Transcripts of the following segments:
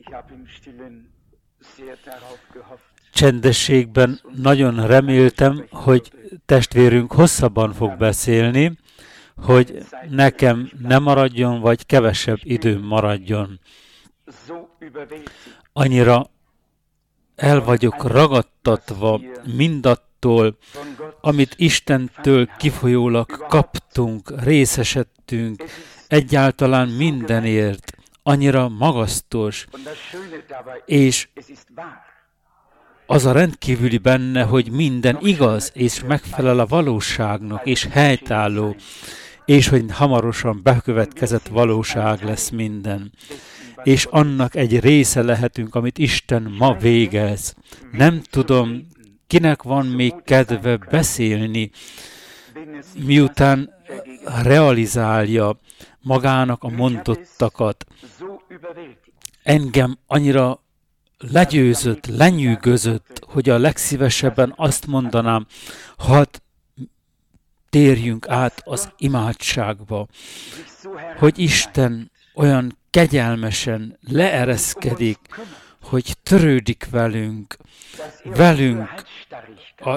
Csendességben nagyon reméltem, hogy testvérünk hosszabban fog beszélni, hogy nekem ne maradjon, vagy kevesebb időm maradjon. Annyira el vagyok ragadtatva mindattól, amit Istentől kifolyólag kaptunk, részesedtünk, egyáltalán mindenért, annyira magasztos, és az a rendkívüli benne, hogy minden igaz, és megfelel a valóságnak, és helytálló, és hogy hamarosan bekövetkezett valóság lesz minden. És annak egy része lehetünk, amit Isten ma végez. Nem tudom, kinek van még kedve beszélni, miután realizálja magának a mondottakat. Engem annyira legyőzött, lenyűgözött, hogy a legszívesebben azt mondanám, hadd térjünk át az imádságba, hogy Isten olyan kegyelmesen leereszkedik, hogy törődik velünk a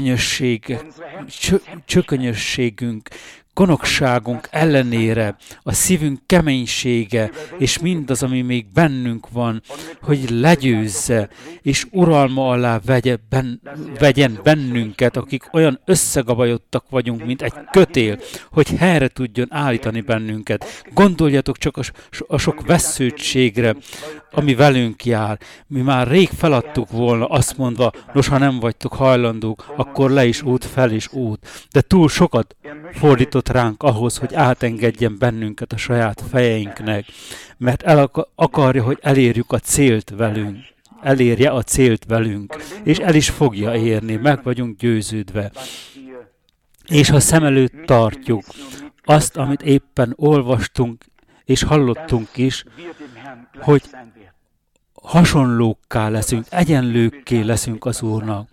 csökönyösségünk, gonoszságunk ellenére, a szívünk keménysége, és mindaz, ami még bennünk van, hogy legyőzze, és uralma alá vegyen bennünket, akik olyan összegabajodtak vagyunk, mint egy kötél, hogy helyre tudjon állítani bennünket. Gondoljatok csak a sok vesszőtségre, ami velünk jár. Mi már rég feladtuk volna, azt mondva, nos, ha nem vagytok hajlandók, akkor le is út, fel is út. De túl sokat fordított ránk ahhoz, hogy átengedjen bennünket a saját fejeinknek, mert akarja, hogy elérjük a célt velünk. Elérje a célt velünk, és el is fogja érni, meg vagyunk győződve. És ha szem előtt tartjuk azt, amit éppen olvastunk, és hallottunk is, hogy hasonlókká leszünk, egyenlőkké leszünk az Úrnak.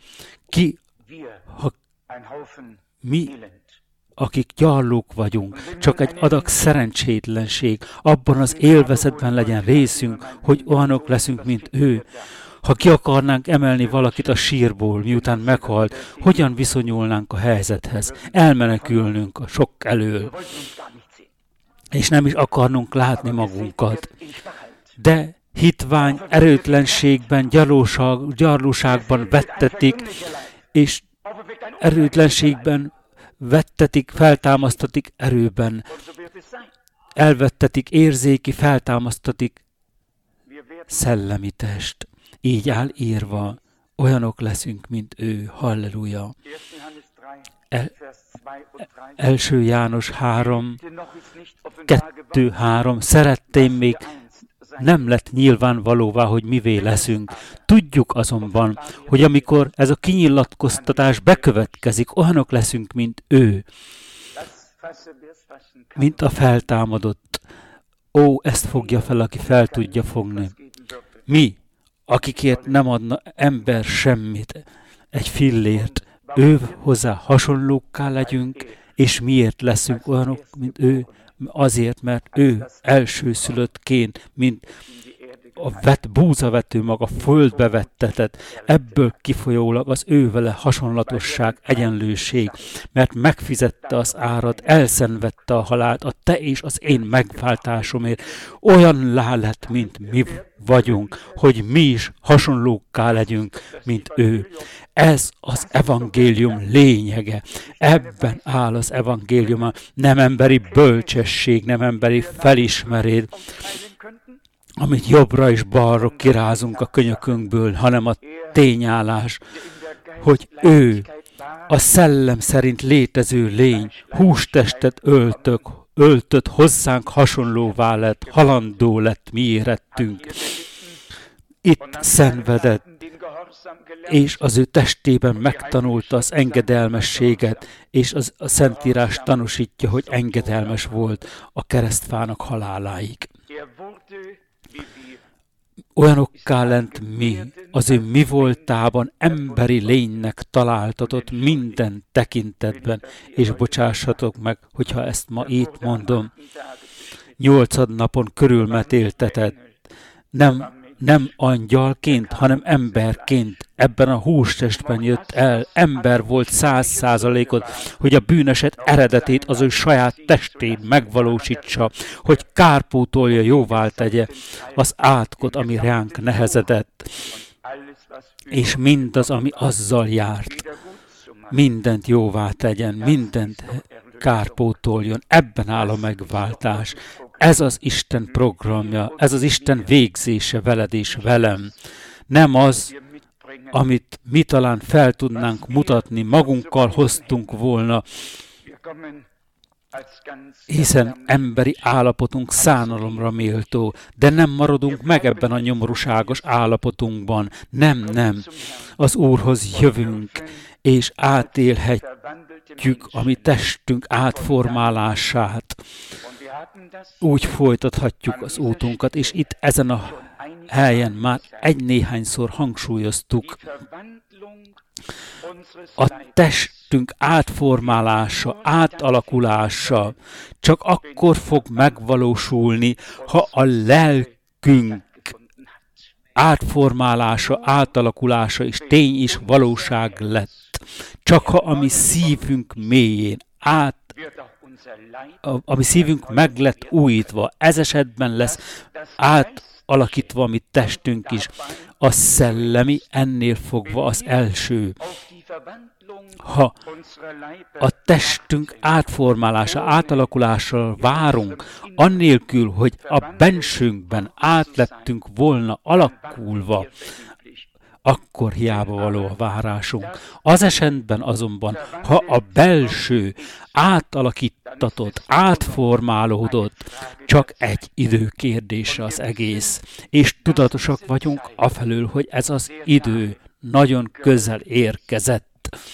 Mi, akik gyarlók vagyunk, csak egy adag szerencsétlenség, abban az élvezetben legyen részünk, hogy olyanok leszünk, mint ő. Ha ki akarnánk emelni valakit a sírból, miután meghalt, hogyan viszonyulnánk a helyzethez? Elmenekülnünk a sok elől, és nem is akarnunk látni magunkat. De hitvány, erőtlenségben, gyarlóságban vettetik, és erőtlenségben vettetik, feltámasztatik erőben. Elvettetik érzéki, feltámasztatik szellemi test. Így áll írva, olyanok leszünk, mint ő. Halleluja. 1 János 3, 2-3. Szerettém, még nem lett nyilvánvalóvá, hogy mivé leszünk. Tudjuk azonban, hogy amikor ez a kinyilatkoztatás bekövetkezik, olyanok leszünk, mint ő, mint a feltámadott. Ó, ezt fogja fel, aki fel tudja fogni. Mi, akikért nem adna ember semmit, egy fillért, ő hozzá hasonlókká legyünk, és miért leszünk olyanok, mint ő? Azért, mert ő elsőszülöttként, mint a búzavető maga földbe vettetett, ebből kifolyólag az ő vele hasonlatosság, egyenlőség, mert megfizette az árat, elszenvedte a halált, a te és az én megváltásomért. Olyan lett, mint mi vagyunk, hogy mi is hasonlókká legyünk, mint ő. Ez az evangélium lényege. Ebben áll az evangélium, nem emberi bölcsesség, nem emberi felismerés, amit jobbra és balra kirázunk a könyökünkből, hanem a tényállás, hogy ő, a szellem szerint létező lény, hústestet öltött, hozzánk hasonlóvá lett, halandó lett mi érettünk. Itt szenvedett, és az ő testében megtanulta az engedelmességet, és a Szentírás tanúsítja, hogy engedelmes volt a keresztfának haláláig. Olyanokká lent mi, az ő mi voltában emberi lénynek találtatott minden tekintetben, és bocsássatok meg, hogyha ezt ma itt mondom, 8. napon körülmetéltetett, nem angyalként, hanem emberként ebben a hústestben jött el, ember volt 100%-ot, hogy a bűneset eredetét az ő saját testén megvalósítsa, hogy kárpótolja, jóvá tegye az átkot, ami ránk nehezedett, és mindaz, ami azzal járt, mindent jóvá tegyen, mindent kárpótoljon. Ebben áll a megváltás. Ez az Isten programja, ez az Isten végzése veled és velem. Nem az, amit mi talán fel tudnánk mutatni, magunkkal hoztunk volna, hiszen emberi állapotunk szánalomra méltó, de nem maradunk meg ebben a nyomorúságos állapotunkban. Nem. Az Úrhoz jövünk, és átélhetjük a mi testünk átformálását. Úgy folytathatjuk az útunkat, és itt ezen a helyen már egy-néhányszor hangsúlyoztuk, a testünk átformálása, átalakulása csak akkor fog megvalósulni, ha a lelkünk átformálása, átalakulása és tény és valóság lett. Csak ha a mi szívünk mélyén a mi szívünk meg lett újítva, ez esetben lesz átalakítva a mi testünk is. A szellemi ennél fogva az első. Ha a testünk átformálása, átalakulással várunk, annélkül, hogy a bensőnkben átlettünk volna alakulva, akkor hiába való a várásunk. Az esetben azonban, ha a belső átalakítatott, átformálódott, csak egy időkérdése az egész. És tudatosak vagyunk afelől, hogy ez az idő nagyon közel érkezett.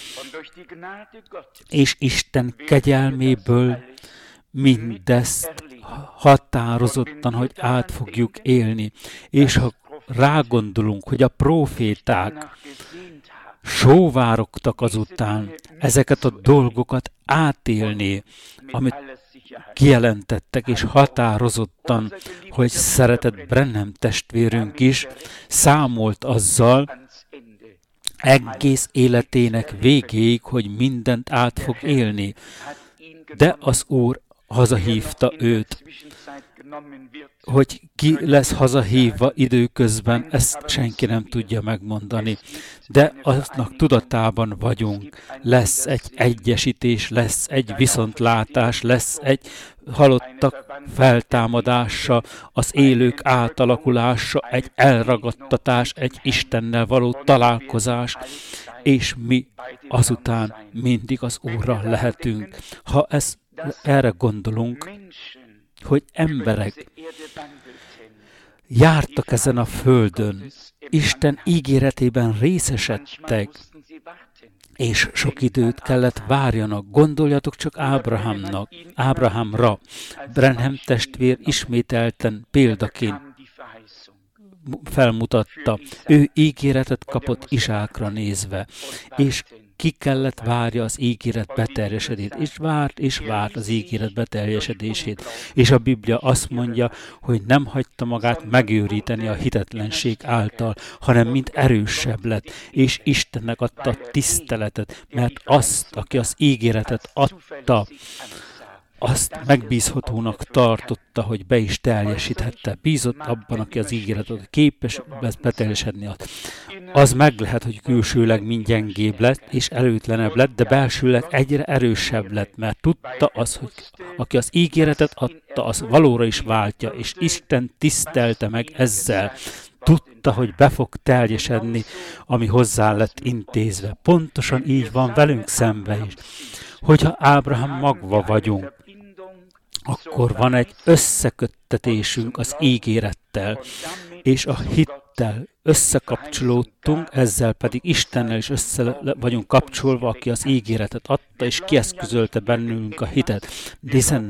És Isten kegyelméből mindezt határozottan, hogy át fogjuk élni. És ha rágondolunk, hogy a próféták sóvárogtak azután ezeket a dolgokat átélni, amit kijelentettek, és határozottan, hogy szeretett Branham testvérünk is számolt azzal egész életének végéig, hogy mindent át fog élni. De az Úr hazahívta őt. Hogy ki lesz hazahívva időközben, ezt senki nem tudja megmondani. De aznak tudatában vagyunk. Lesz egy egyesítés, lesz egy viszontlátás, lesz egy halottak feltámadása, az élők átalakulása, egy elragadtatás, egy Istennel való találkozás, és mi azután mindig az Úrral lehetünk. Ha erre gondolunk, hogy emberek jártak ezen a földön, Isten ígéretében részesedtek, és sok időt kellett várjanak. Gondoljatok csak Ábrahámra. Branham testvér ismételten példaként felmutatta. Ő ígéretet kapott Izsákra nézve, és ki kellett várja az ígéret beteljesedését, és várt az ígéret beteljesedését. És a Biblia azt mondja, hogy nem hagyta magát megőríteni a hitetlenség által, hanem mind erősebb lett, és Istennek adta a tiszteletet, mert azt, aki az ígéretet adta, azt megbízhatónak tartotta, hogy be is teljesíthette. Bízott abban, aki az ígéretet képes beteljesedni. Az meg lehet, hogy külsőleg mind gyengébb lett, és erőtlenebb lett, de belsőleg egyre erősebb lett, mert tudta az, hogy aki az ígéretet adta, az valóra is váltja, és Isten tisztelte meg ezzel. Tudta, hogy be fog teljesedni, ami hozzá lett intézve. Pontosan így van velünk szembe is. Hogyha Ábrahám magva vagyunk, akkor van egy összeköttetésünk az ígérettel, és a hittel összekapcsolódtunk, ezzel pedig Istennel is össze vagyunk kapcsolva, aki az ígéretet adta, és kieszközölte bennünk a hitet. De hiszen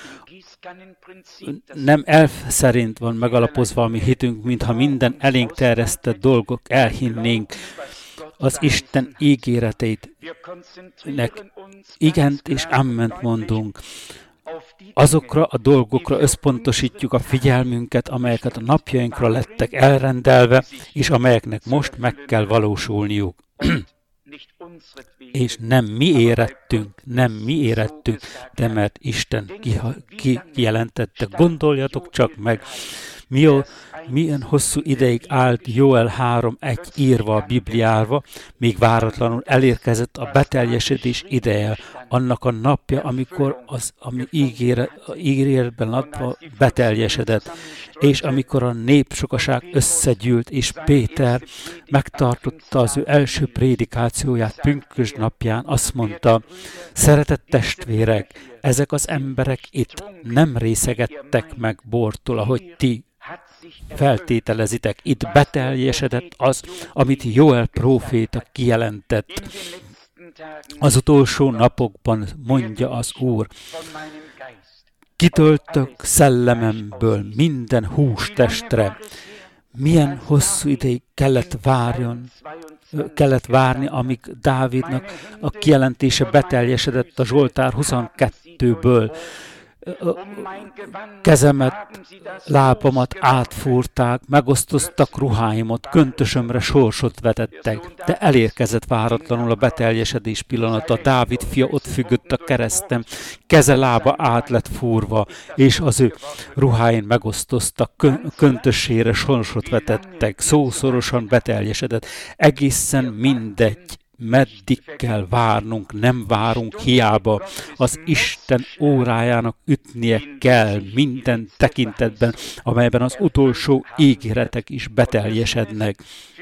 nem elv szerint van megalapozva a mi hitünk, mintha minden elénk terjesztett dolgok elhinnénk az Isten ígéreteinek igent és amment mondunk. azokra a dolgokra összpontosítjuk a figyelmünket, amelyeket a napjainkra lettek elrendelve, és amelyeknek most meg kell valósulniuk. És nem mi érettünk, de mert Isten kijelentette. Gondoljatok csak meg, milyen hosszú ideig állt Jóel 3:1 írva a Bibliába, míg váratlanul elérkezett a beteljesedés ideje, annak a napja, amikor ami ígéretben adva beteljesedett, és amikor a népsokaság összegyűlt, és Péter megtartotta az ő első prédikációját pünkösdnapján, azt mondta: szeretett testvérek, ezek az emberek itt nem részegettek meg bortól, ahogy ti feltételezitek. Itt beteljesedett az, amit Jóel próféta kijelentett. Az utolsó napokban, mondja az Úr, kitöltök szellememből minden hústestre. Milyen hosszú ideig kellett várni, amíg Dávidnak a kijelentése beteljesedett a Zsoltár 22-ből. Kezemet, lábamat átfúrták, megosztoztak ruháimat, köntösömre sorsot vetettek, de elérkezett váratlanul a beteljesedés pillanata. Dávid fia ott függött a kereszten, keze, lába át lett fúrva, és az ő ruháin megosztoztak, köntösére sorsot vetettek, szószorosan beteljesedett. Egészen mindegy, meddig kell várnunk, nem várunk hiába. Az Isten órájának ütnie kell minden tekintetben, amelyben az utolsó ígéretek is beteljesednek.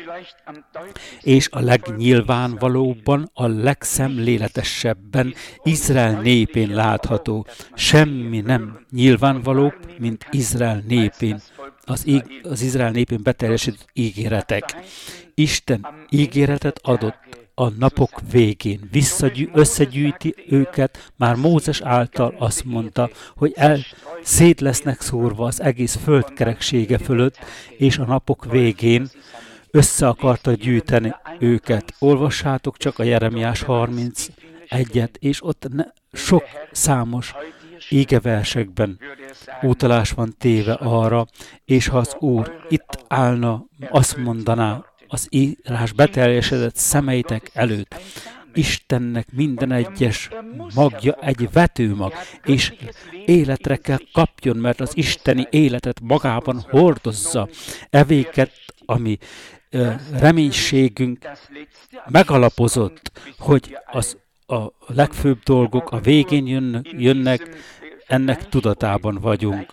És a legnyilvánvalóbban, a legszemléletesebben Izrael népén látható. Semmi nem nyilvánvalóbb, mint Izrael népén, az Izrael népén beteljesedett ígéretek. Isten ígéretet adott a napok végén, összegyűjti őket, már Mózes által azt mondta, hogy szét lesznek szórva az egész földkereksége fölött, és a napok végén össze akarta gyűjteni őket. Olvassátok csak a Jeremiás 31-et, és ott sok számos ígeversekben utalás van téve arra, és ha az Úr itt állna, azt mondaná, az írás beteljesedett szemeitek előtt. Istennek minden egyes magja egy vetőmag, és életre kell kapjon, mert az isteni életet magában hordozza. Evéket, ami reménységünk megalapozott, hogy a legfőbb dolgok a végén jönnek, ennek tudatában vagyunk.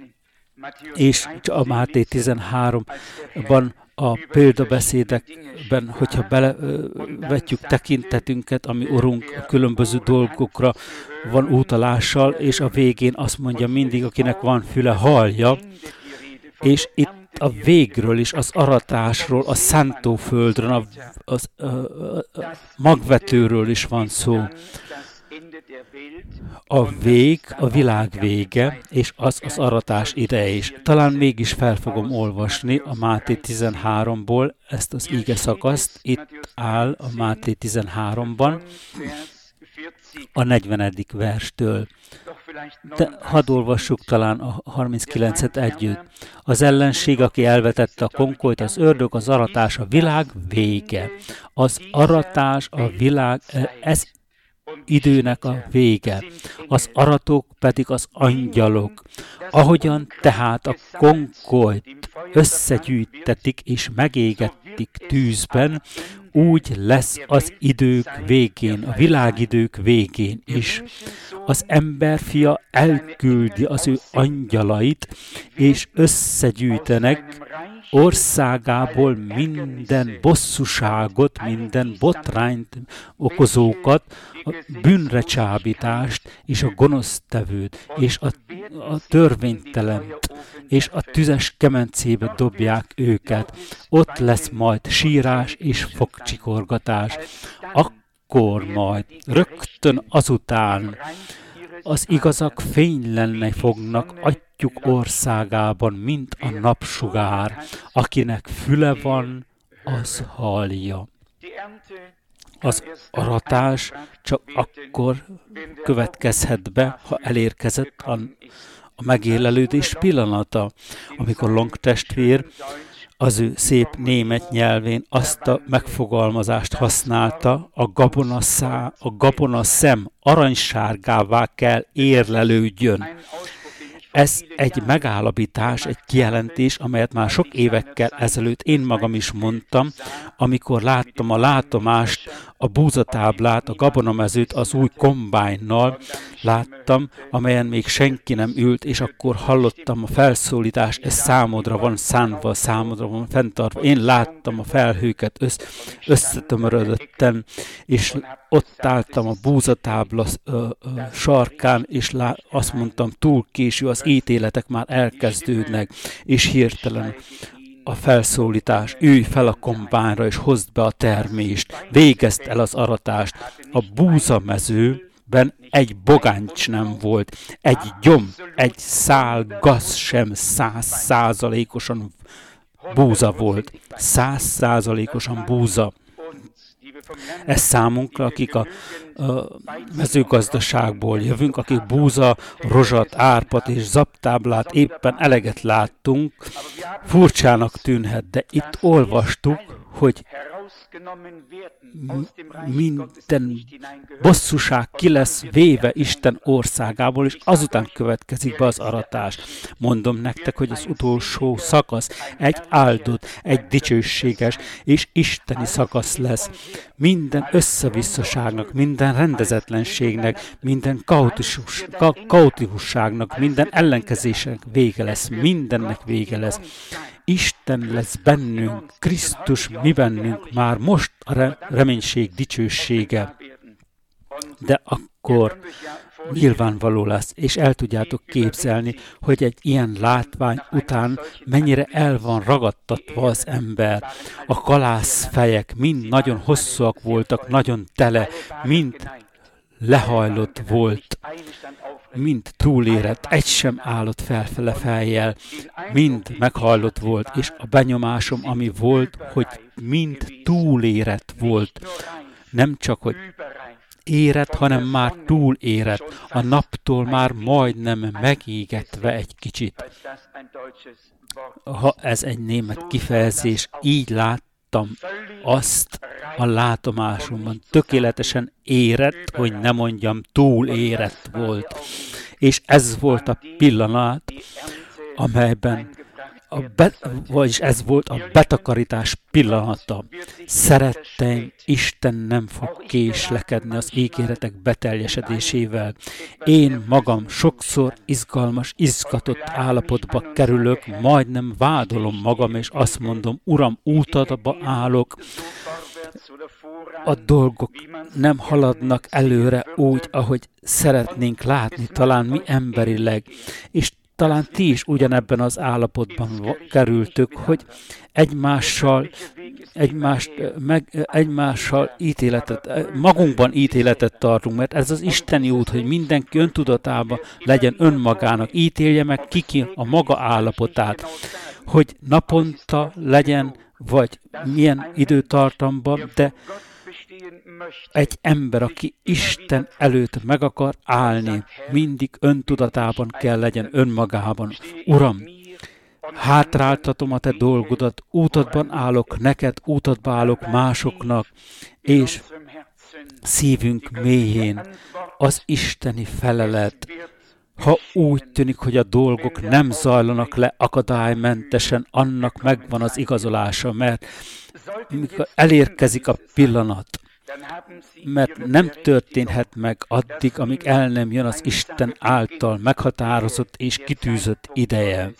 És a Máté 13-ban a példabeszédekben, hogyha belevetjük tekintetünket, ami Urunk a különböző dolgokra van utalással, és a végén azt mondja mindig, akinek van füle, hallja, és itt a végről is, az aratásról, a szántóföldről, a magvetőről is van szó. A világ vége, és az aratás ideje is. Talán mégis fel fogom olvasni a Máté 13-ból ezt az ige szakaszt. Itt áll a Máté 13-ban, a 40. verstől. De hadd olvassuk talán a 39-et együtt. Az ellenség, aki elvetette a konkolyt, az ördög, az aratás, a világ vége. Az aratás, a világ, ez időnek a vége. Az aratók pedig az angyalok. Ahogyan tehát a konkolyt összegyűjtetik és megégetik tűzben, úgy lesz az idők végén, a világidők végén is. Az emberfia elküldi az ő angyalait, és összegyűjtenek országából minden bosszúságot, minden botrányt okozókat, a bűnre csábítást, és a gonosztevőt, és a törvénytelent, és a tüzes kemencébe dobják őket. Ott lesz majd sírás és fogcsikorgatás. Akkor majd rögtön azután az igazak fénylenni fognak atyjuk országában, mint a napsugár. Akinek füle van, az hallja. Az aratás csak akkor következhet be, ha elérkezett a megélelődés pillanata, amikor Long testvér az ő szép német nyelvén azt a megfogalmazást használta, a gabonaszem aranysárgává kell érlelődjön. Ez egy megállapítás, egy kijelentés, amelyet már sok évekkel ezelőtt én magam is mondtam, amikor láttam a látomást, a búzatáblát, a gabonamezőt az új kombájnnal láttam, amelyen még senki nem ült, és akkor hallottam a felszólítást, ez számodra van szánva, számodra van fenntartva. Én láttam a felhőket összetömörödötten, és ott álltam a búzatábla sarkán, és azt mondtam, túl késő, az ítéletek már elkezdődnek, és hirtelen a felszólítás, ülj fel a kombányra, és hozd be a termést, végezd el az aratást. A búzamezőben egy bogáncs nem volt, egy gyom, egy szál gaz sem 100%-osan búza volt. 100%-osan búza. Ez számunkra, akik a mezőgazdaságból jövünk, akik búza, rozsat, árpat és zaptáblát éppen eleget láttunk, furcsának tűnhet, de itt olvastuk, hogy minden bosszúság ki lesz véve Isten országából, és azután következik be az aratás. Mondom nektek, hogy az utolsó szakasz egy áldott, egy dicsőséges és isteni szakasz lesz. Minden összevisszaságnak, minden rendezetlenségnek, minden kaotikusságnak, minden ellenkezésnek vége lesz, mindennek vége lesz. Isten lesz bennünk, Krisztus mi bennünk, már most a reménység dicsősége. De akkor nyilvánvaló lesz, és el tudjátok képzelni, hogy egy ilyen látvány után mennyire el van ragadtatva az ember. A kalászfejek mind nagyon hosszúak voltak, nagyon tele, mind lehajlott volt, mind túlérett, egy sem állott felfele fejjel, mind meghajlott volt, és a benyomásom, ami volt, hogy mind túlérett volt. Nem csak, hogy érett, hanem már túlérett, a naptól már majdnem megégetve egy kicsit. Ha ez egy német kifejezés, így láttam azt a látomásomban. Tökéletesen érett, hogy ne mondjam, túlérett volt. És ez volt a pillanat, amelyben vagyis ez volt a betakarítás pillanata. Szeretteim, Isten nem fog késlekedni az ígéretek beteljesedésével. Én magam sokszor izgalmas, izgatott állapotba kerülök, majdnem vádolom magam, és azt mondom, Uram, útadba állok, a dolgok nem haladnak előre úgy, ahogy szeretnénk látni, talán mi emberileg, és talán ti is ugyanebben az állapotban kerültök, hogy egymással magunkban ítéletet tartunk, mert ez az isteni út, hogy mindenki öntudatában legyen önmagának, ítélje meg ki a maga állapotát, hogy naponta legyen, vagy milyen időtartamban, de egy ember, aki Isten előtt meg akar állni, mindig öntudatában kell legyen önmagában. Uram, hátráltatom a te dolgodat, útadban állok neked, útadba állok másoknak, és szívünk mélyén az isteni felelet. Ha úgy tűnik, hogy a dolgok nem zajlanak le akadálymentesen, annak megvan az igazolása, mert mikor elérkezik a pillanat, mert nem történhet meg addig, amíg el nem jön az Isten által meghatározott és kitűzött ideje.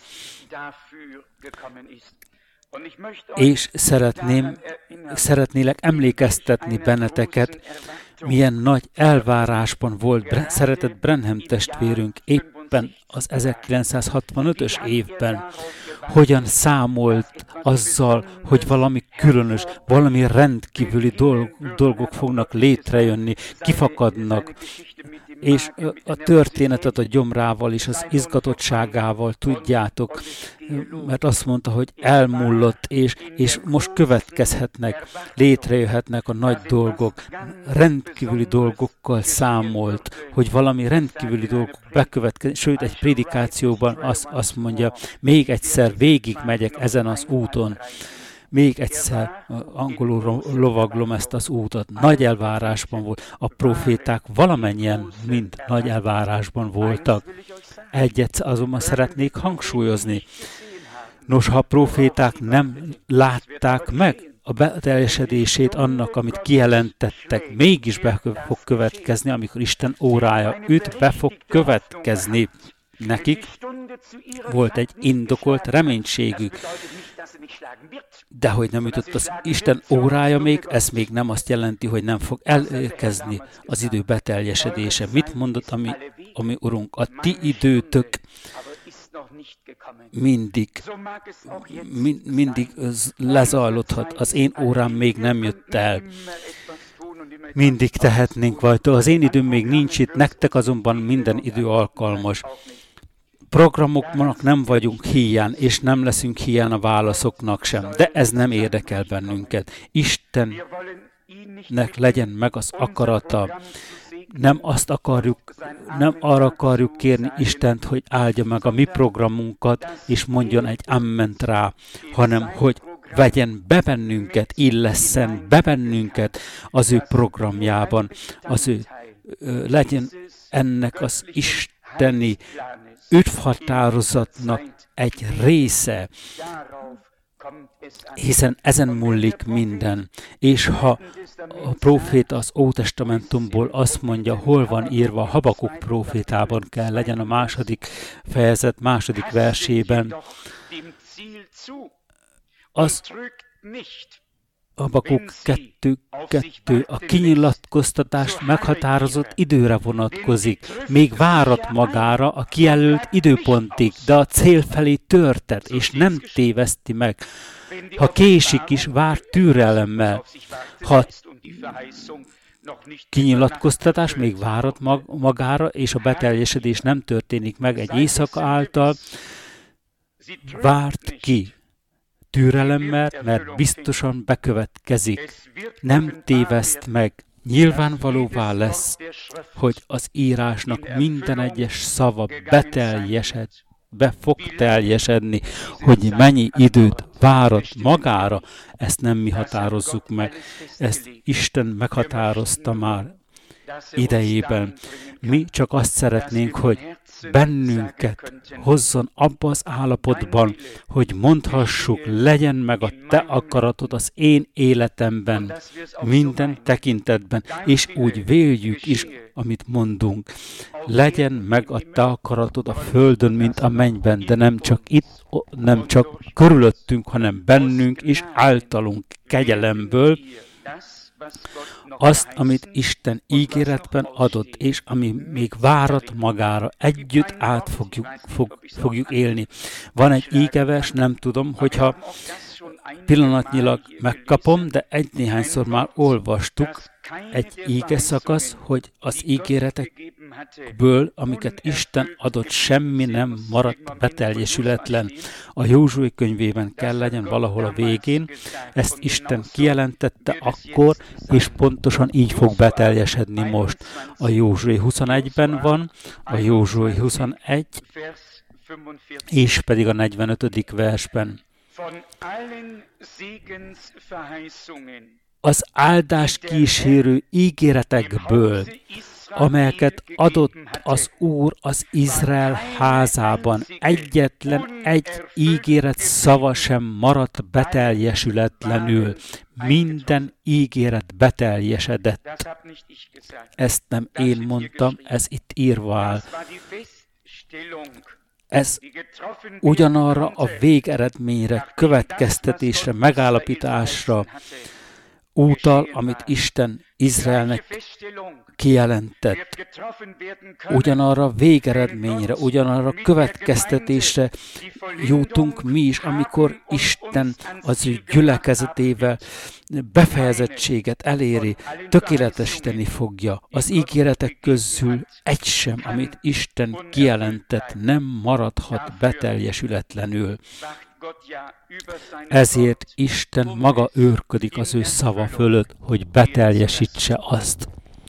És szeretnélek emlékeztetni benneteket, milyen nagy elvárásban volt szeretett Branham testvérünk éppen az 1965-ös évben, hogyan számolt azzal, hogy valami különös, valami rendkívüli dolgok fognak létrejönni, kifakadnak. és a történetet a gyomrával és az izgatottságával tudjátok, mert azt mondta, hogy elmullott, és most következhetnek, létrejöhetnek a nagy dolgok, rendkívüli dolgokkal számolt, hogy valami rendkívüli dolgok bekövetkeznek, sőt egy prédikációban azt mondja, még egyszer végigmegyek ezen az úton, még egyszer angolul lovaglom ezt az útat. Nagy elvárásban volt. A proféták valamennyien mind nagy elvárásban voltak. Egyet azonban szeretnék hangsúlyozni. Nos, ha a proféták nem látták meg a beteljesedését annak, amit kijelentettek, mégis be fog következni, amikor Isten órája üt, be fog következni. Nekik volt egy indokolt reménységük, de hogy nem ütött az Isten órája még, ez még nem azt jelenti, hogy nem fog elérkezni az idő beteljesedése. Mit mondott ami Urunk? A ti időtök mindig lezajlódhat, az én órám még nem jött el. Mindig tehetnénk rajta, az én időm még nincs itt, nektek azonban minden idő alkalmas. Programoknak nem vagyunk híján, és nem leszünk híján a válaszoknak sem, de ez nem érdekel bennünket. Istennek legyen meg az akarata. Nem arra akarjuk kérni Istent, hogy áldja meg a mi programunkat, és mondjon egy amment rá, hanem hogy vegyen be bennünket, illesszen be bennünket az ő programjában, legyen ennek az isteni üdvhatározatnak egy része, hiszen ezen múlik minden. És ha a próféta az Ótestamentumból azt mondja, hol van írva, Habakuk prófétában kell legyen a második fejezet, második versében, az Habakuk 2.2. A kinyilatkoztatás meghatározott időre vonatkozik. Még várat magára a kijelölt időpontig, de a cél felé törtet, és nem téveszti meg. Ha késik is, vár türelemmel. Ha kinyilatkoztatás még várat magára, és a beteljesedés nem történik meg egy éjszaka által, várt ki türelemmel, mert biztosan bekövetkezik. Nem téveszt meg. Nyilvánvalóvá lesz, hogy az írásnak minden egyes szava be fog teljesedni, hogy mennyi időt várat magára, ezt nem mi határozzuk meg. Ezt Isten meghatározta már idejében. Mi csak azt szeretnénk, hogy bennünket hozzon abba az állapotban, hogy mondhassuk, legyen meg a te akaratod az én életemben, minden tekintetben, és úgy véljük is, amit mondunk. Legyen meg a te akaratod a földön, mint a mennyben, de nem csak itt, nem csak körülöttünk, hanem bennünk és általunk kegyelemből, azt, amit Isten ígéretben adott, és ami még várat magára, együtt át fogjuk élni. Van egy ígevers, nem tudom, hogyha pillanatnyilag megkapom, de néhányszor már olvastuk egy ígeszakasz, hogy az ígéretekből, amiket Isten adott, semmi nem maradt beteljesületlen. A Józsué könyvében kell legyen valahol a végén, ezt Isten kijelentette akkor, és pontosan így fog beteljesedni most. A Józsué 21-ben van, a Józsué 21, és pedig a 45. versben. Az áldás kísérő ígéretekből, amelyeket adott az Úr az Izrael házában, egyetlen egy ígéret szava sem maradt beteljesületlenül. Minden ígéret beteljesedett. Ezt nem én mondtam, ez itt írva áll. Ez ugyanarra a végeredményre, következtetésre, megállapításra úttal, amit Isten Izraelnek kijelentett, ugyanarra a végeredményre, ugyanarra a következtetésre jutunk mi is, amikor Isten az ő gyülekezetével befejezettséget eléri, tökéletesíteni fogja. Az ígéretek közül egy sem, amit Isten kijelentett, nem maradhat beteljesületlenül. Ezért Isten maga őrködik az ő szava fölött, hogy beteljesítse azt.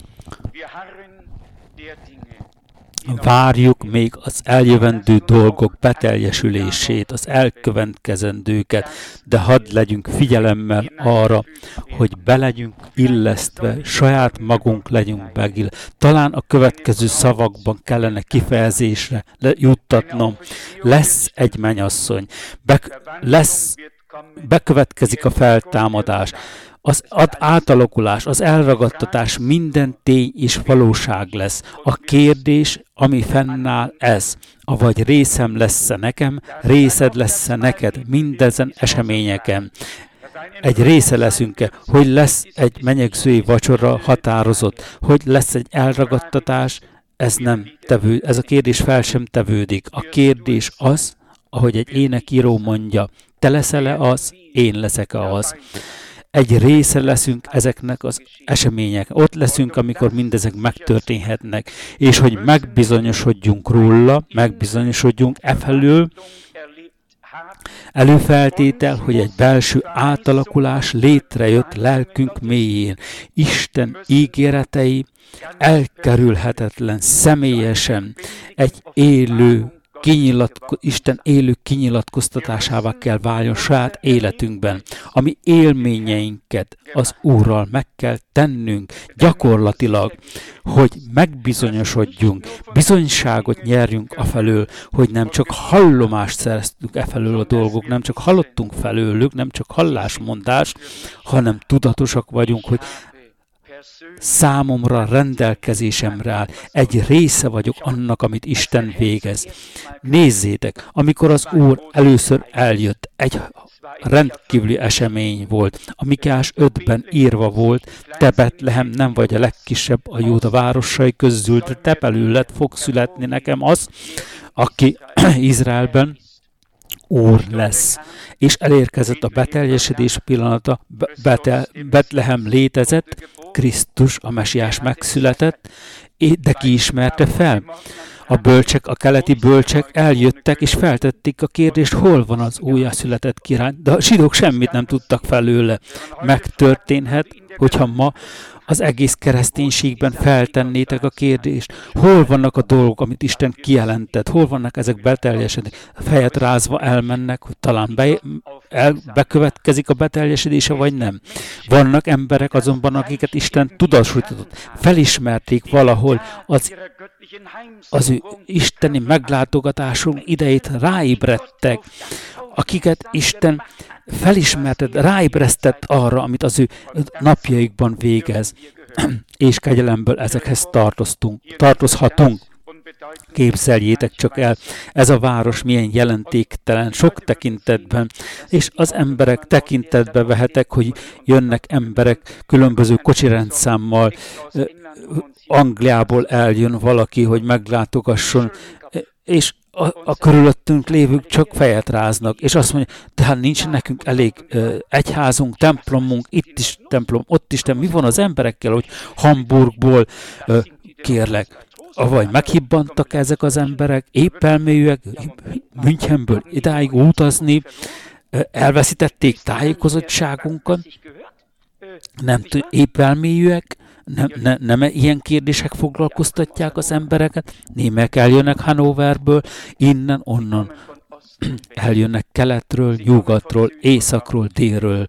Várjuk még az eljövendő dolgok beteljesülését, az elkövetkezendőket, de hadd legyünk figyelemmel arra, hogy be legyünk illesztve, saját magunk legyünk begil. Talán a következő szavakban kellene kifejezésre juttatnom. Lesz egy mennyasszony, bekövetkezik a feltámadás, az átalakulás, az elragadtatás, minden tény és valóság lesz. A kérdés, ami fennáll, ez. Avagy részem lesz-e nekem, részed lesz-e neked mindezen eseményeken. Egy része leszünk-e, hogy lesz egy menyegzői vacsora határozott, hogy lesz egy elragadtatás, ez a kérdés fel sem tevődik. A kérdés az, ahogy egy énekíró mondja, te leszel-e az, én leszek-e az. Egy része leszünk ezeknek az események. Ott leszünk, amikor mindezek megtörténhetnek. És hogy megbizonyosodjunk róla, megbizonyosodjunk efelől, előfeltétel, hogy egy belső átalakulás létrejött lelkünk mélyén. Isten ígéretei elkerülhetetlen, személyesen egy Isten élő kinyilatkoztatásává kell váljon saját életünkben, ami élményeinket az Úrral meg kell tennünk gyakorlatilag, hogy megbizonyosodjunk, bizonyságot nyerjünk afelől, hogy nem csak hallomást szereztünk efelől a dolgok, nem csak hallottunk felőlük, nem csak hallásmondás, hanem tudatosak vagyunk, hogy számomra rendelkezésemre áll. Egy része vagyok annak, amit Isten végez. Nézzétek, amikor az Úr először eljött, egy rendkívüli esemény volt. A Mikás 5-ben írva volt, te Betlehem nem vagy a legkisebb a Júda városai közül, de te belőled fog születni nekem az, aki Izraelben Úr lesz. És elérkezett a beteljesedés pillanata, Betlehem létezett, Krisztus, a Mesiás megszületett, de ki ismerte fel? A bölcsek, a keleti bölcsek eljöttek, és feltették a kérdést, hol van az újjászületett király. De a zsidók semmit nem tudtak felőle. Megtörténhet, hogyha ma az egész kereszténységben feltennétek a kérdést, hol vannak a dolgok, amit Isten kijelentett, hol vannak ezek beteljesedni. Fejet rázva elmennek, hogy talán bekövetkezik a beteljesedése, vagy nem. Vannak emberek azonban, akiket Isten tudatosított, felismerték valahol az ő isteni meglátogatásunk idejét, ráébredtek, akiket Isten felismerted, ráébresztett arra, amit az ő napjaikban végez, és kegyelemből ezekhez tartozhatunk. Képzeljétek csak el, ez a város milyen jelentéktelen, sok tekintetben, és az emberek tekintetbe vehetek, hogy jönnek emberek különböző kocsirendszámmal, Angliából eljön valaki, hogy meglátogasson, és a körülöttünk lévők csak fejet ráznak, és azt mondja, tehát nincs nekünk elég egyházunk, templomunk, itt is templom, ott is templom. Mi van az emberekkel, hogy Hamburgból kérlek? Vagy meghibbantak ezek az emberek, épp elmélyűek, Münchenből idáig utazni, elveszítették tájékozottságunkat, nem épp elmélyűek, nem ilyen kérdések foglalkoztatják az embereket. Némelyek eljönnek Hannoverből, innen, onnan. Eljönnek keletről, nyugatról, északról, délről.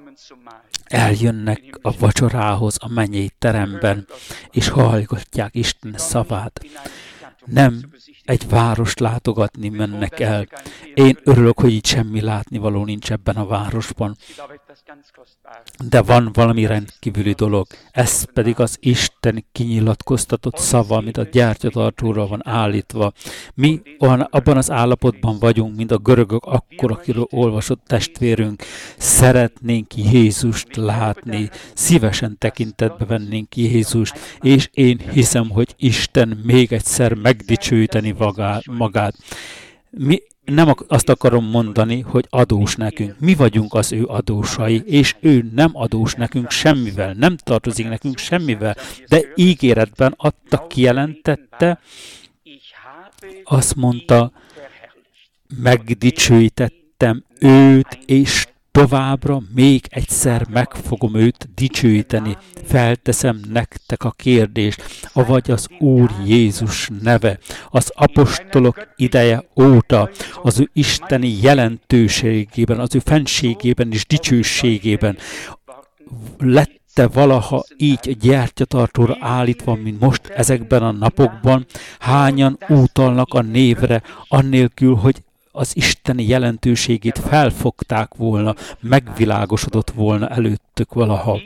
Eljönnek a vacsorához, a mennyei teremben, és hallgatják Isten szavát. Nem egy várost látogatni mennek el. Én örülök, hogy itt semmi látnivaló nincs ebben a városban. De van valami rendkívüli dolog, ez pedig az Isten kinyilatkoztatott szava, amit a gyertyatartóra van állítva. Mi abban az állapotban vagyunk, mint a görögök akkor, akiről olvasott testvérünk. Szeretnénk Jézust látni, szívesen tekintetbe vennénk Jézust, és én hiszem, hogy Isten még egyszer megdicsőíteni magát. Mi nem azt akarom mondani, hogy adós nekünk. Mi vagyunk az ő adósai, és ő nem adós nekünk semmivel, nem tartozik nekünk semmivel, de ígéretben adta, kijelentette, azt mondta, megdicsőítettem őt, és továbbra még egyszer meg fogom őt dicsőíteni. Felteszem nektek a kérdést, avagy az Úr Jézus neve, az apostolok ideje óta, az ő isteni jelentőségében, az ő fenségében és dicsőségében lett-e valaha így gyertyatartóra állítva, mint most ezekben a napokban? Hányan utalnak a névre, annélkül, hogy az isteni jelentőségét felfogták volna, megvilágosodott volna előttük valaha.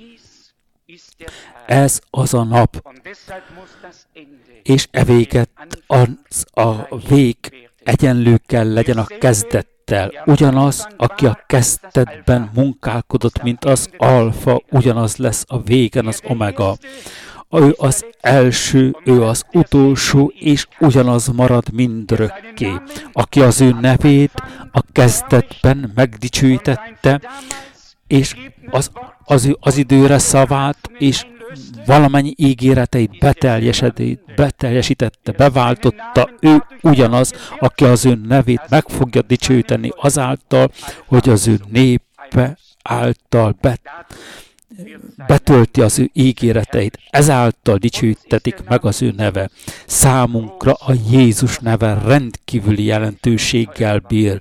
Ez az a nap, és evéget a vég egyenlő kell legyen a kezdettel. Ugyanaz, aki a kezdetben munkálkodott, mint az alfa, ugyanaz lesz a végen az omega. Ő az első, ő az utolsó, és ugyanaz marad mindörökké. Aki az ő nevét a kezdetben megdicsőítette, és az időre szavát, és valamennyi ígéreteit beteljesítette, beváltotta, ő ugyanaz, aki az ő nevét meg fogja dicsőíteni azáltal, hogy az ő népe által betölti az ő ígéreteit, ezáltal dicsőítetik meg az ő neve. Számunkra a Jézus neve rendkívüli jelentőséggel bír.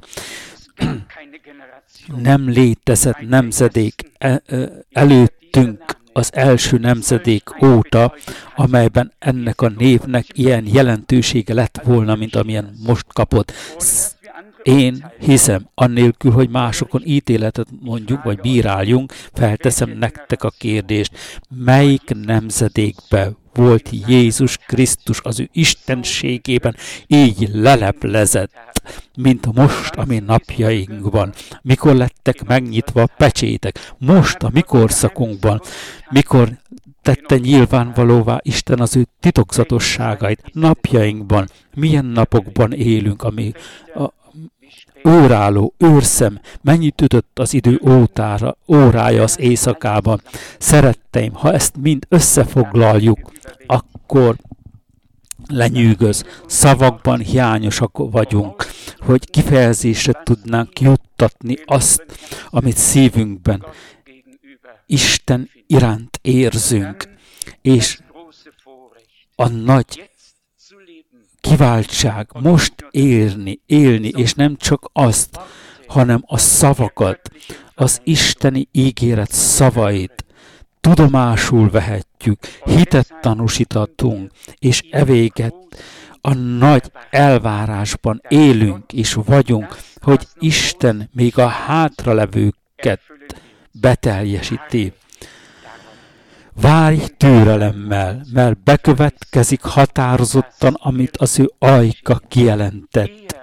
Nem létezett nemzedék előttünk az első nemzedék óta, amelyben ennek a névnek ilyen jelentősége lett volna, mint amilyen most kapott. Én hiszem, annélkül, hogy másokon ítéletet mondjuk, vagy bíráljunk, felteszem nektek a kérdést, melyik nemzedékben volt Jézus Krisztus az ő istenségében így leleplezett, mint most a mi napjainkban. Mikor lettek megnyitva a pecsétek? Most a mi korszakunkban. Mikor tette nyilvánvalóvá Isten az ő titokzatosságait napjainkban? Milyen napokban élünk, ami őrálló, őrszem, mennyit ütött az idő órája az éjszakában. Szeretteim, ha ezt mind összefoglaljuk, akkor lenyűgöz. Szavakban hiányosak vagyunk, hogy kifejezésre tudnánk juttatni azt, amit szívünkben Isten iránt érzünk, és a nagy kiváltság most élni, és nem csak azt, hanem a szavakat, az isteni ígéret szavait tudomásul vehetjük, hitet tanúsíthatunk, és evéget a nagy elvárásban élünk és vagyunk, hogy Isten még a hátralevőket beteljesíti. Várj türelemmel, mert bekövetkezik határozottan, amit az ő ajka kijelentett.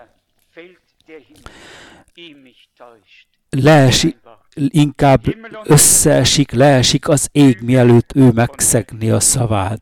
Inkább leesik az ég, mielőtt ő megszegni a szavát.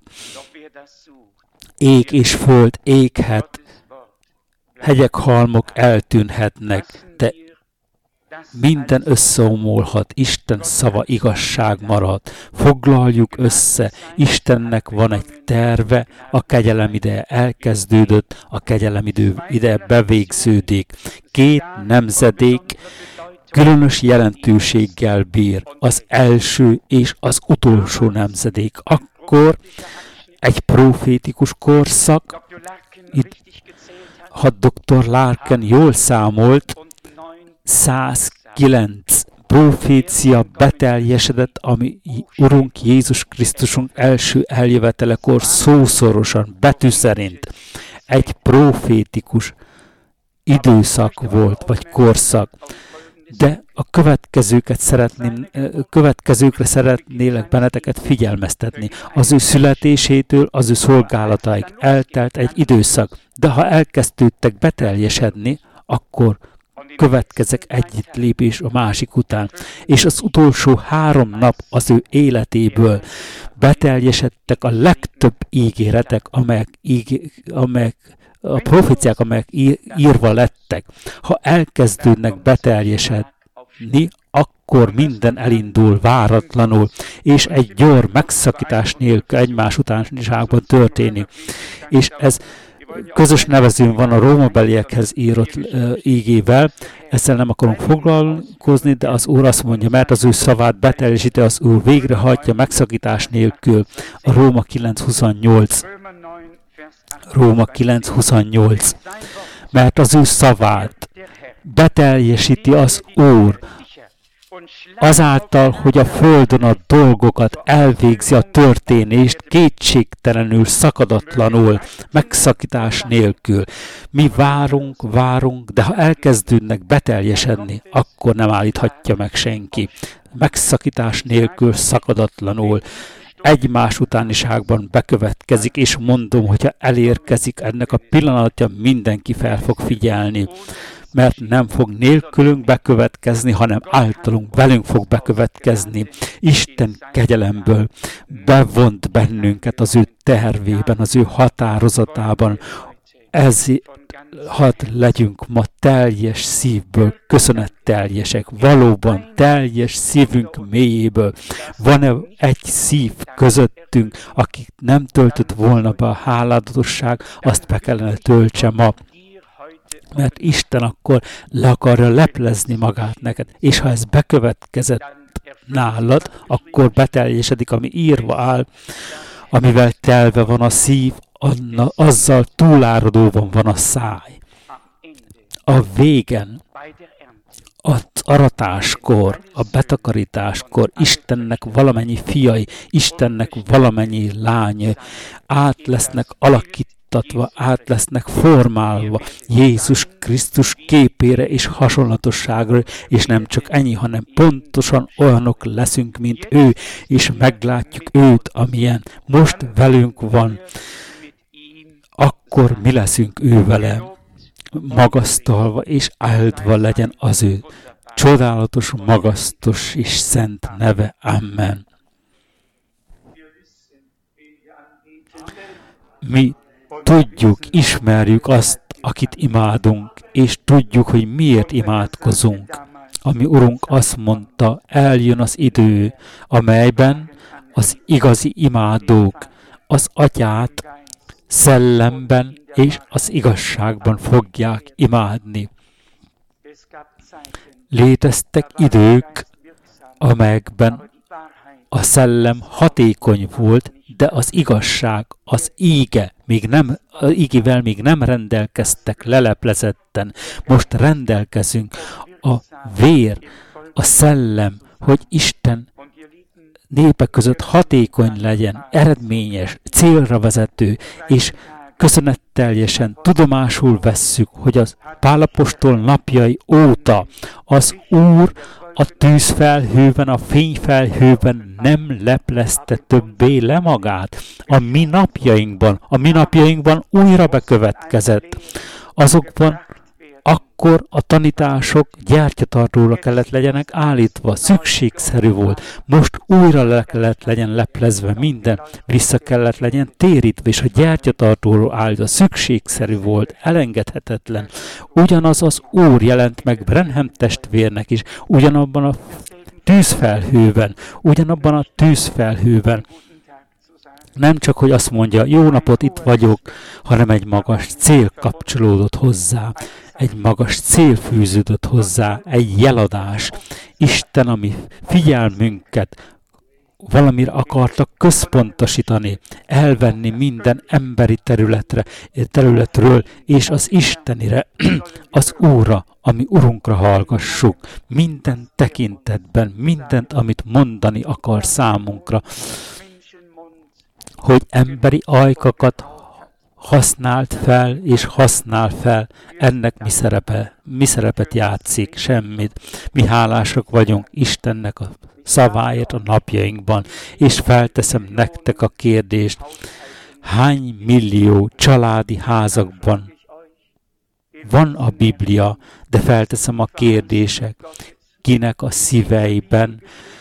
Ég és föld éghet, hegyek, halmok eltűnhetnek, de minden összeomolhat, Isten szava igazság marad. Foglaljuk össze, Istennek van egy terve, a kegyelem ideje elkezdődött, a kegyelem ideje bevégződik. Két nemzedék különös jelentőséggel bír, az első és az utolsó nemzedék. Akkor egy profétikus korszak, itt, ha dr. Larkin jól számolt, 109 profécia beteljesedett, ami Urunk Jézus Krisztusunk első eljövetelekor szószorosan, betű szerint egy profétikus időszak volt, vagy korszak. de a következőkre szeretnélek benneteket figyelmeztetni. Az ő születésétől az ő szolgálatáig eltelt egy időszak, de ha elkezdődtek beteljesedni, akkor következek egyik lépés a másik után. És az utolsó 3 nap az ő életéből beteljesedtek a legtöbb ígéretek, amelyek a proféciák, amelyek írva lettek. Ha elkezdődnek beteljesedni, akkor minden elindul váratlanul, és egy gyors megszakítás nélkül egymás utánságban történik. És ez közös nevezőn van a rómabeliekhez írott ígével, ezzel nem akarunk foglalkozni, de az Úr azt mondja, mert az ő szavát beteljesíti, az Úr végrehajtja megszakítás nélkül. A Róma 9:28. Róma 9:28. Mert az ő szavát beteljesíti az Úr, azáltal, hogy a földön a dolgokat elvégzi a történést kétségtelenül, szakadatlanul, megszakítás nélkül. Mi várunk, de ha elkezdődnek beteljesedni, akkor nem állíthatja meg senki. Megszakítás nélkül, szakadatlanul, egymás utániságban bekövetkezik, és mondom, hogyha elérkezik ennek a pillanatja, mindenki fel fog figyelni. Mert nem fog nélkülünk bekövetkezni, hanem általunk, velünk fog bekövetkezni. Isten kegyelemből bevont bennünket az ő tervében, az ő határozatában. Ezért hadd legyünk ma teljes szívből, köszönetteljesek, valóban teljes szívünk mélyéből. Van-e egy szív közöttünk, akik nem töltött volna be a háladatosság, azt be kellene töltse ma. Mert Isten akkor le akarja leplezni magát neked. És ha ez bekövetkezett nálad, akkor beteljesedik, ami írva áll, amivel telve van a szív, azzal túláradóban van a száj. A végen, az aratáskor, a betakarításkor Istennek valamennyi fiai, Istennek valamennyi lány át lesznek alakítva, át lesznek formálva Jézus Krisztus képére és hasonlatosságra, és nem csak ennyi, hanem pontosan olyanok leszünk, mint ő, és meglátjuk őt, amilyen most velünk van. Akkor mi leszünk ő vele, magasztalva és áldva legyen az ő csodálatos, magasztos és szent neve. Amen. Mi tudjuk, ismerjük azt, akit imádunk, és tudjuk, hogy miért imádkozunk. Ami Urunk azt mondta, eljön az idő, amelyben az igazi imádók az Atyát szellemben és az igazságban fogják imádni. Léteztek idők, amelyekben a szellem hatékony volt, de az igazság, az ígével még nem rendelkeztek leleplezetten. Most rendelkezünk. A vér, a szellem, hogy Isten népek között hatékony legyen, eredményes, célra vezető, és köszönetteljesen tudomásul vesszük, hogy az Pál apostol napjai óta az Úr a tűzfelhőben, a fényfelhőben nem leplezte többé le magát. A mi napjainkban újra bekövetkezett. Azokban akkor a tanítások gyertyatartóra kellett legyenek állítva, szükségszerű volt. Most újra le kellett legyen leplezve minden, vissza kellett legyen térítve, és a gyertyatartóról állítva szükségszerű volt, elengedhetetlen. Ugyanaz az Úr jelent meg Branham testvérnek is, ugyanabban a tűzfelhőben. Nem csak, hogy azt mondja, jó napot, itt vagyok, hanem egy magas cél kapcsolódott hozzá. Egy magas cél fűződött hozzá, egy jeladás. Isten, ami figyelmünket valamire akartak központosítani, elvenni minden emberi területről, és az Istenire, az Úrra, ami Urunkra hallgassuk, minden tekintetben, mindent, amit mondani akar számunkra, hogy emberi ajkakat használt fel és használ fel, ennek mi szerepet játszik? Semmit. Mi hálásak vagyunk Istennek a szaváért a napjainkban, és felteszem nektek a kérdést, hány millió családi házakban van a Biblia, de felteszem a kérdések, kinek a szíveiben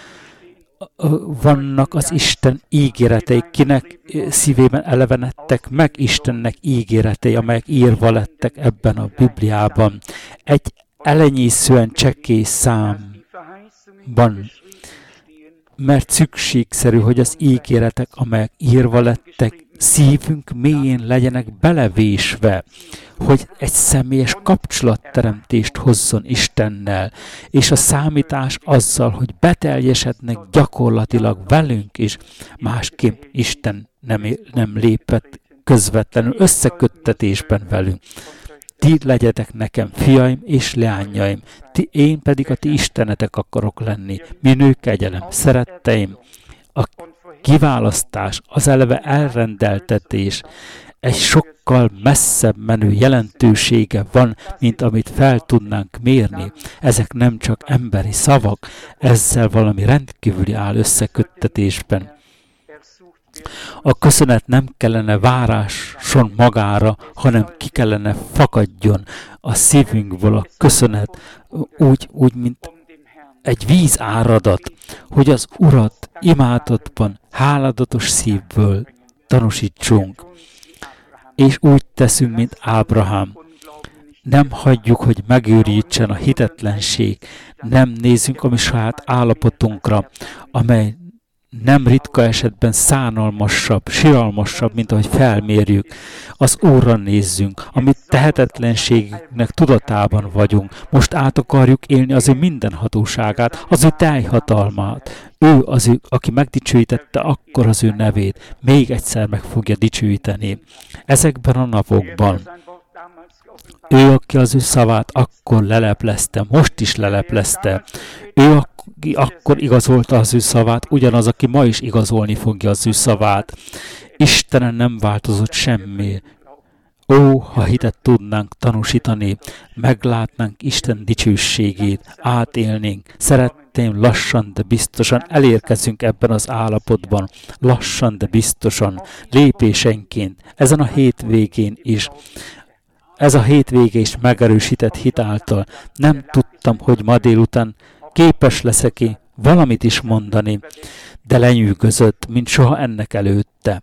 vannak az Isten ígéretei, kinek szívében elevenedtek meg Istennek ígéretei, amelyek írva lettek ebben a Bibliában. Egy elenyészően csekély számban, mert szükségszerű, hogy az ígéretek, amelyek írva lettek, szívünk mélyén legyenek belevésve, hogy egy személyes kapcsolatteremtést hozzon Istennel, és a számítás azzal, hogy beteljesednek gyakorlatilag velünk is, másképp Isten nem lépett közvetlenül összeköttetésben velünk. Ti legyetek nekem fiaim és leányaim, én pedig a ti istenetek akarok lenni. Mi nők kegyelem, szeretteim, a kiválasztás, az eleve elrendeltetés egy sokkal messzebb menő jelentősége van, mint amit fel tudnánk mérni. Ezek nem csak emberi szavak, ezzel valami rendkívüli áll összeköttetésben. A köszönet nem kellene váráson magára, hanem ki kellene fakadjon a szívünkből a köszönet, úgy mint egy vízáradat, hogy az Urat imádatban, háladatos szívből tanúsítsunk. És úgy teszünk, mint Ábrahám. Nem hagyjuk, hogy megőrítsen a hitetlenség. Nem nézünk a mi saját állapotunkra, amely nem ritka esetben szánalmasabb, siralmasabb, mint ahogy felmérjük. Az Úrra nézzünk, amit tehetetlenségnek tudatában vagyunk. Most át akarjuk élni az ő mindenhatóságát, az ő teljhatalmát. Ő az ő, aki megdicsőítette akkor az ő nevét, még egyszer meg fogja dicsőíteni. Ezekben a napokban ő, aki az ő szavát akkor leleplezte, most is leleplezte. Ő, aki akkor igazolta az ő szavát, ugyanaz, aki ma is igazolni fogja az ő szavát. Istenen nem változott semmi. Ó, ha hitet tudnánk tanúsítani, meglátnánk Isten dicsőségét, átélnénk. Szeretném, lassan, de biztosan elérkezünk ebben az állapotban. Lassan, de biztosan, lépésenként, ezen a hétvégén is. Ez a hétvége is megerősített hit által. Nem tudtam, hogy ma délután képes leszek-e valamit is mondani, de lenyűgözött, mint soha ennek előtte.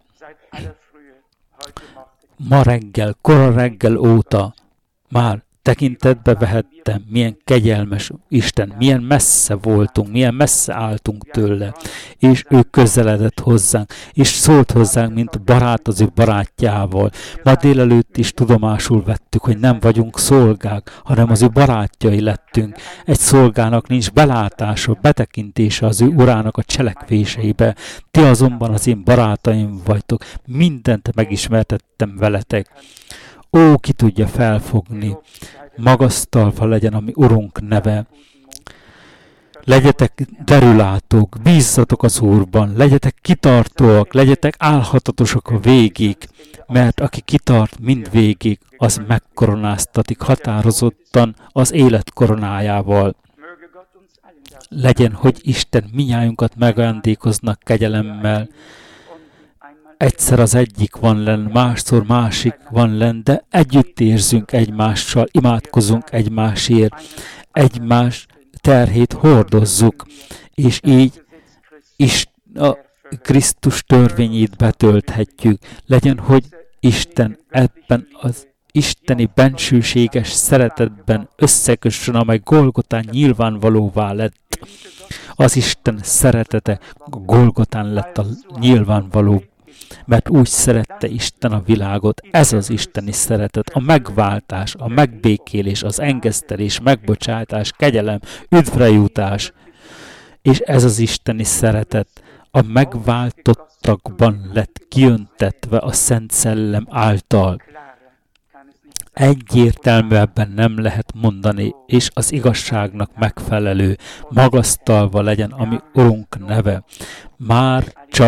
Ma reggel, kora reggel óta már tekintetbe vehettem, milyen kegyelmes Isten, milyen messze voltunk, milyen messze álltunk tőle, és ő közeledett hozzánk, és szólt hozzánk, mint barát az ő barátjával. Ma délelőtt is tudomásul vettük, hogy nem vagyunk szolgák, hanem az ő barátjai lettünk. Egy szolgának nincs belátása, betekintése az ő urának a cselekvéseibe. Ti azonban az én barátaim vagytok, mindent megismertettem veletek. Ó, ki tudja felfogni, magasztalva legyen a mi Urunk neve. Legyetek derülátók, bízzatok az Úrban, legyetek kitartóak, legyetek álhatatosak a végig, mert aki kitart mindvégig, az megkoronáztatik határozottan az élet koronájával. Legyen, hogy Isten minnyájunkat megajándékoznak kegyelemmel. Egyszer az egyik van lenn, másszor másik van lenn, de együtt érzünk egymással, imádkozunk egymásért, egymás terhét hordozzuk, és így is a Krisztus törvényét betölthetjük. Legyen, hogy Isten ebben az isteni bensőséges szeretetben összekössön, amely Golgotán nyilvánvalóvá lett. Az Isten szeretete Golgotán lett a nyilvánvaló, mert úgy szerette Isten a világot. Ez az isteni szeretet, a megváltás, a megbékélés, az engesztelés, megbocsátás, kegyelem, üdvrejutás. És ez az isteni szeretet a megváltottakban lett kiöntetve a Szent Szellem által. Egyértelműbben nem lehet mondani, és az igazságnak megfelelő, magasztalva legyen a mi Urunk neve. Már csak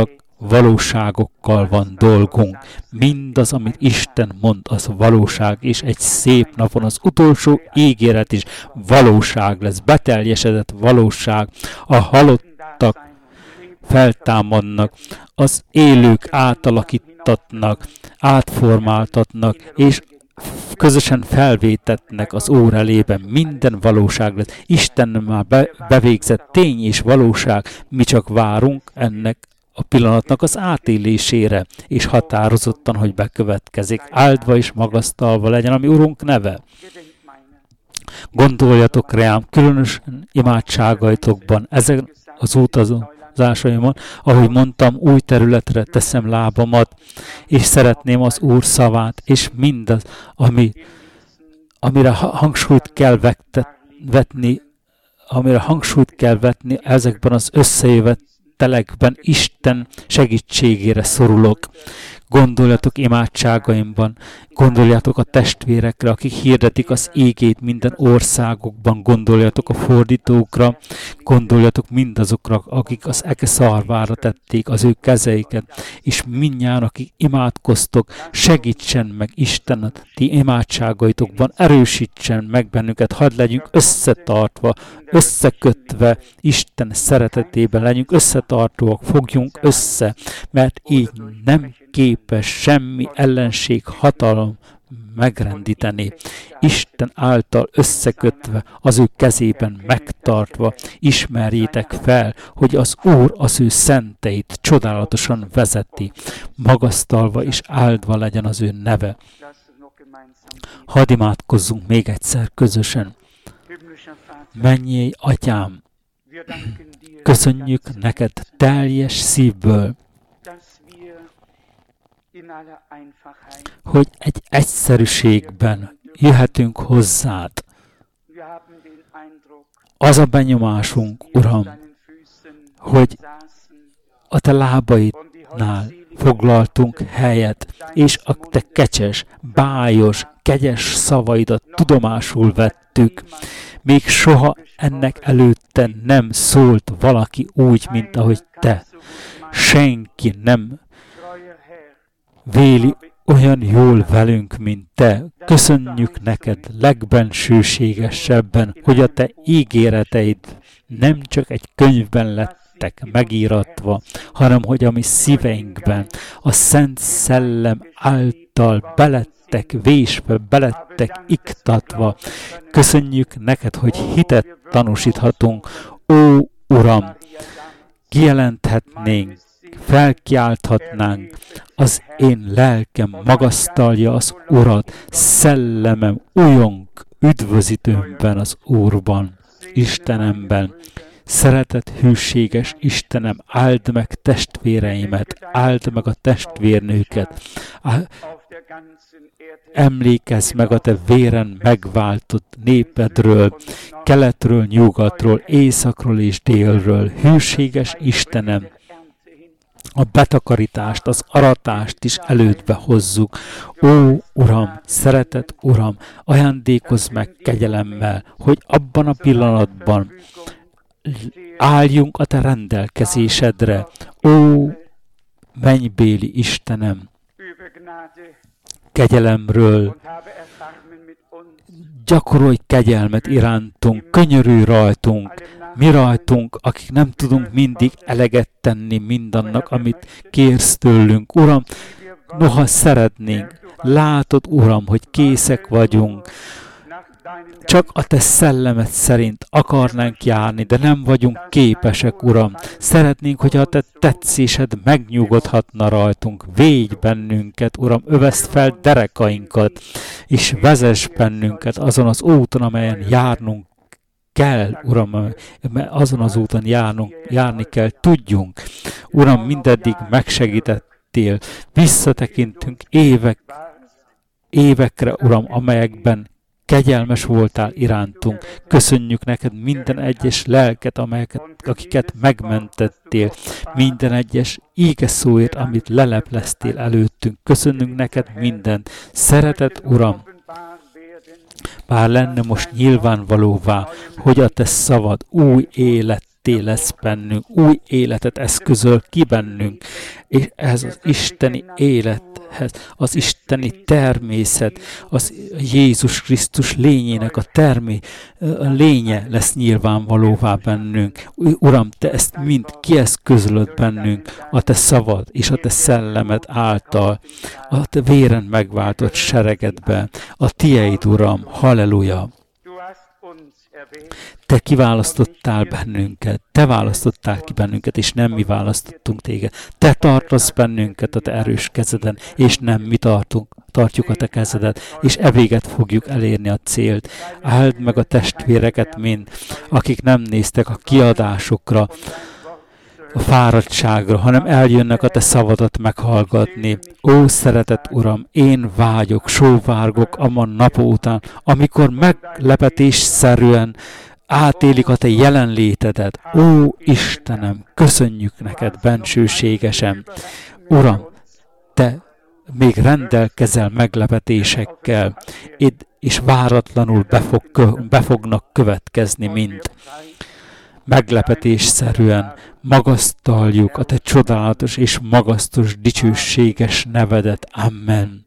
valóságokkal van dolgunk. Mindaz, amit Isten mond, az valóság, és egy szép napon az utolsó ígéret is valóság lesz, beteljesedett valóság. A halottak feltámadnak, az élők átalakítatnak, átformáltatnak, és közösen felvétetnek az Úr elében. Minden valóság lesz. Isten már bevégzett tény és valóság. Mi csak várunk ennek a pillanatnak az átélésére, és határozottan, hogy bekövetkezik. Áldva és magasztalva legyen, ami Urunk neve. Gondoljatok rám, különös imádságaitokban, ezen az utazásaimon, ahogy mondtam, új területre teszem lábamat, és szeretném az Úr szavát, és mindaz, amire hangsúlyt kell vetni ezekben az összejövetelekben, Isten segítségére szorulok. Gondoljatok imádságaimban, gondoljatok a testvérekre, akik hirdetik az ígét minden országokban, gondoljatok a fordítókra, gondoljatok mindazokra, akik az eke szarvára tették az ő kezeiket, és mindnyájan, akik imádkoztok, segítsen meg Isten a ti imádságaitokban, erősítsen meg bennünket, hadd legyünk összetartva, összekötve Isten szeretetében, legyünk összetartóak, fogjunk össze, mert így nem képes semmi ellenség, hatalom megrendíteni. Isten által összekötve, az ő kezében megtartva, ismerjétek fel, hogy az Úr az ő szenteit csodálatosan vezeti, magasztalva és áldva legyen az ő neve. Hadd imádkozzunk még egyszer közösen. Mennyei Atyám, köszönjük neked teljes szívből, hogy egy egyszerűségben jöhetünk hozzád. Az a benyomásunk, Uram, hogy a te lábaidnál foglaltunk helyet, és a te kecses, bájos, kegyes szavaidat tudomásul vettük. Még soha ennek előtte nem szólt valaki úgy, mint ahogy te. Senki nem véli olyan jól velünk, mint te. Köszönjük neked legbensőségesebben, hogy a te ígéreteid nem csak egy könyvben lettek megíratva, hanem hogy a mi szíveinkben a Szent Szellem által belettek vésve, belettek iktatva. Köszönjük neked, hogy hitet tanúsíthatunk. Ó, Uram, kijelenthetnénk, felkiálthatnánk, az én lelkem magasztalja az Urat, szellemem újong üdvözítőmben az Úrban, Istenemben. Szeretett, hűséges Istenem, áld meg testvéreimet, áld meg a testvérnőket, emlékezz meg a te véren megváltott népedről, keletről, nyugatról, északról és délről. Hűséges Istenem, a betakarítást, az aratást is elődbe hozzuk. Ó, Uram, szeretett Uram, ajándékozz meg kegyelemmel, hogy abban a pillanatban álljunk a te rendelkezésedre. Ó, mennybéli Istenem, kegyelemről, gyakorolj kegyelmet irántunk, könyörülj rajtunk, mi rajtunk, akik nem tudunk mindig eleget tenni mindannak, amit kérsz tőlünk. Uram, noha szeretnénk, látod, Uram, hogy készek vagyunk, csak a te szellemed szerint akarnánk járni, de nem vagyunk képesek, Uram. Szeretnénk, hogy a te tetszésed megnyugodhatna rajtunk. Védj bennünket, Uram, öveszd fel derekainkat, és vezess bennünket azon az úton, amelyen járnunk kell, Uram, azon az úton járni kell, tudjunk. Uram, mindeddig megsegítettél, visszatekintünk évekre, Uram, amelyekben kegyelmes voltál irántunk. Köszönjük neked minden egyes lelket, akiket megmentettél, minden egyes ígeszóért, amit lelepleztél előttünk. Köszönjük neked mindent. Szeretett Uram, bár lenne most nyilvánvalóvá, hogy a te szavad új élettel életté lesz bennünk, új életet eszközöl ki bennünk, és ez az isteni élethez, az isteni természet, az Jézus Krisztus lényének a lénye lesz nyilvánvalóvá bennünk. Uram, Te ezt mind kieszközölöd bennünk, a Te szavad és a Te szellemed által, a Te véren megváltott seregedben, a Tieid, Uram, halleluja! Te kiválasztottál bennünket, Te választottál ki bennünket, és nem mi választottunk Téged. Te tartasz bennünket a Te erős kezeden, és nem mi tartjuk a Te kezedet, és evéget fogjuk elérni a célt. Áld meg a testvéreket mind, akik nem néztek a kiadásokra, a fáradtságra, hanem eljönnek a Te szavadat meghallgatni. Ó, szeretett Uram, én vágyok, sóvárgok amman nap után, amikor meglepetésszerűen átélik a Te jelenlétedet. Ó, Istenem, köszönjük neked bensőségesen. Uram, Te még rendelkezel meglepetésekkel, és váratlanul be fognak következni mind. Meglepetésszerűen magasztaljuk a Te csodálatos és magasztos, dicsőséges nevedet. Amen.